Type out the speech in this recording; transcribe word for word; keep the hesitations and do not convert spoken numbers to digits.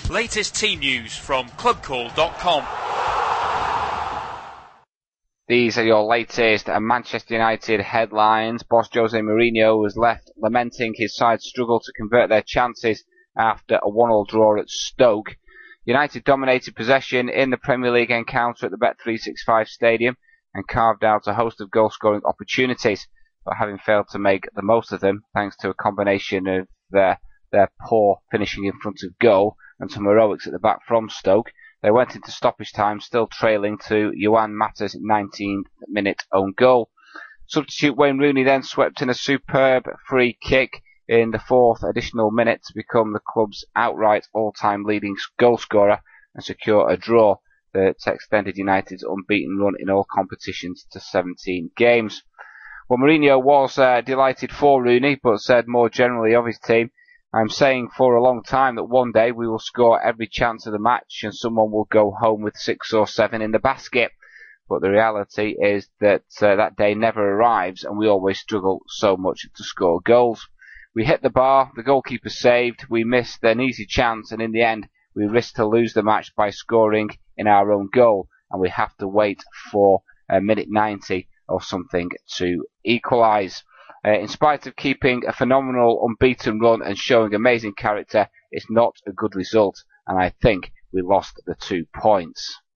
Latest team news from club call dot com. These are your latest Manchester United headlines. Boss Jose Mourinho was left lamenting his side's struggle to convert their chances after a one all draw at Stoke. United dominated possession in the Premier League encounter at the Bet three sixty-five Stadium and carved out a host of goal-scoring opportunities, but having failed to make the most of them thanks to a combination of their, their poor finishing in front of goal and some heroics at the back from Stoke, they went into stoppage time still trailing to Juan Mata's nineteenth minute own goal. Substitute Wayne Rooney then swept in a superb free kick in the fourth additional minute to become the club's outright all-time leading goal scorer and secure a draw that extended United's unbeaten run in all competitions to seventeen games. Well, Mourinho was uh, delighted for Rooney, but said more generally of his team, "I'm saying for a long time that one day we will score every chance of the match and someone will go home with six or seven in the basket. But the reality is that uh, that day never arrives and we always struggle so much to score goals. We hit the bar, the goalkeeper saved, we missed an easy chance, and in the end we risked to lose the match by scoring in our own goal, and we have to wait for uh, minute ninety or something to equalise. Uh, in spite of keeping a phenomenal unbeaten run and showing amazing character, it's not a good result, and I think we lost the two points."